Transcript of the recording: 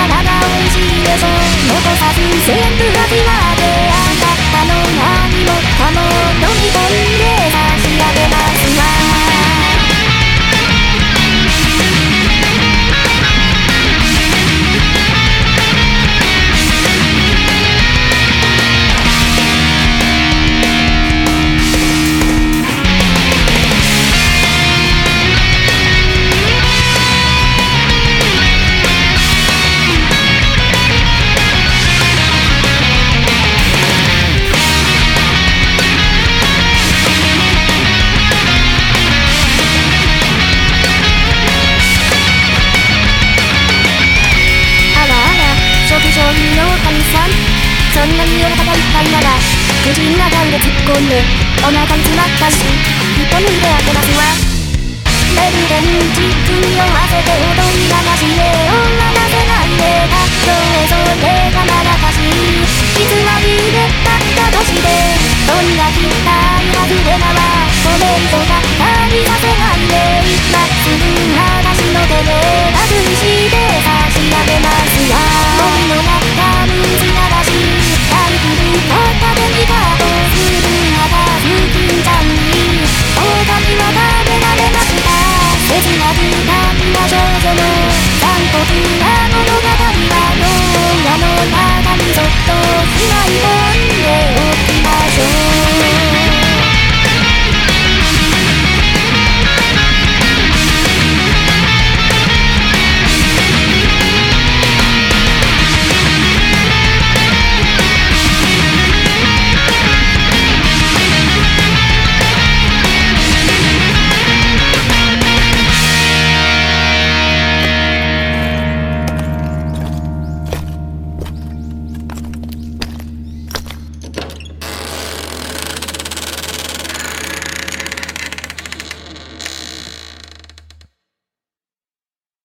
らが美味しいでしょ。残さず全部味わってあなたの何もかも飲み込んで差し上げますわ。そんなにお腹がいっぱいなら口の中で突っ込んでお腹に詰まったし一本抜いて当てますわ。レルデンチに酔わせて踊り流しで女なせないでたそれがまだかしい偽りでたったとしてどんなきたいはずれならコメントばっかりさせないでまっすぐ私の手で外して差し上げますわ。森の中水ならしライフル片手にカードする肌好きちゃんに他には食べられました。切なく感じな少女の残酷な物語は脳裏の中にそっとしまい込む